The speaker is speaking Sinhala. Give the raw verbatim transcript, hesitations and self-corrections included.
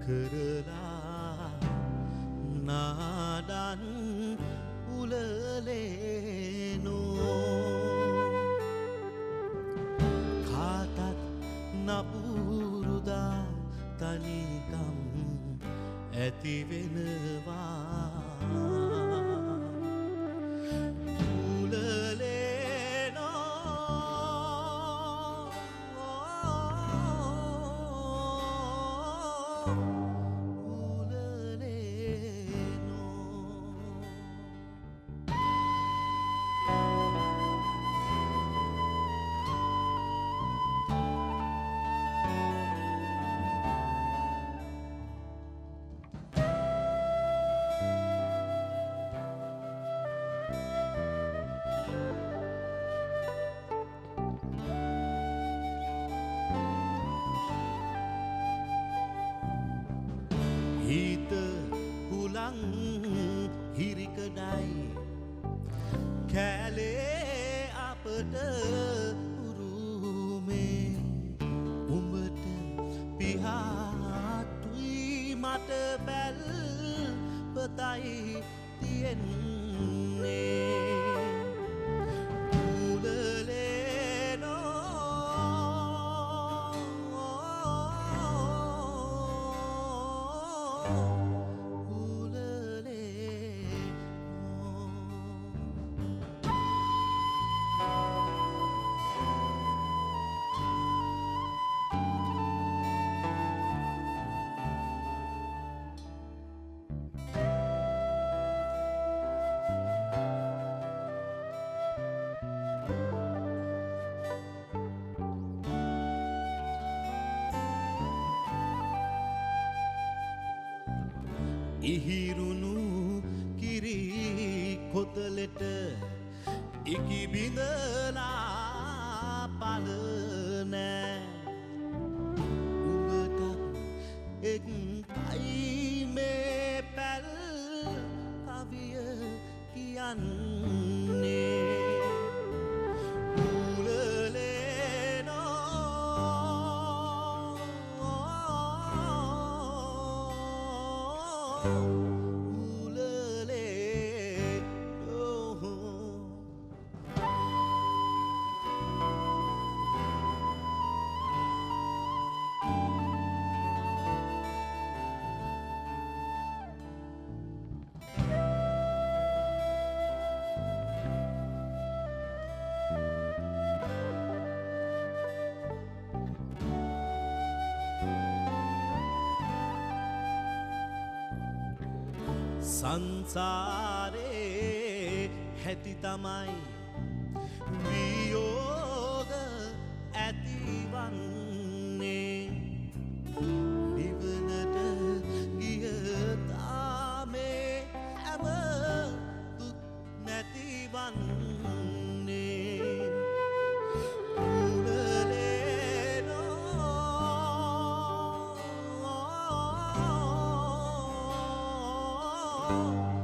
කරලා නාඩන් උලලේනෝ කාටත් නපුරුදා තනිකම් ඇති වෙනවා හිත හුලං හිරිකඩයි කැලේ අපට උරුමේ උඹට පිහාටුයි මට බැල් පතයි තියෙන්නේ ඉහිරුණු කිරි කොතලෙට ඉකි බිඳලා පලනෑ උඹට එක්යි මේ පැල් කවිය කියන්නේ සංසාරේ හැටි තමයි වියෝග ඇතිවන්නේ නිවනට ගිය තාමේ හැම දුක් නැතිවන්නේ Oh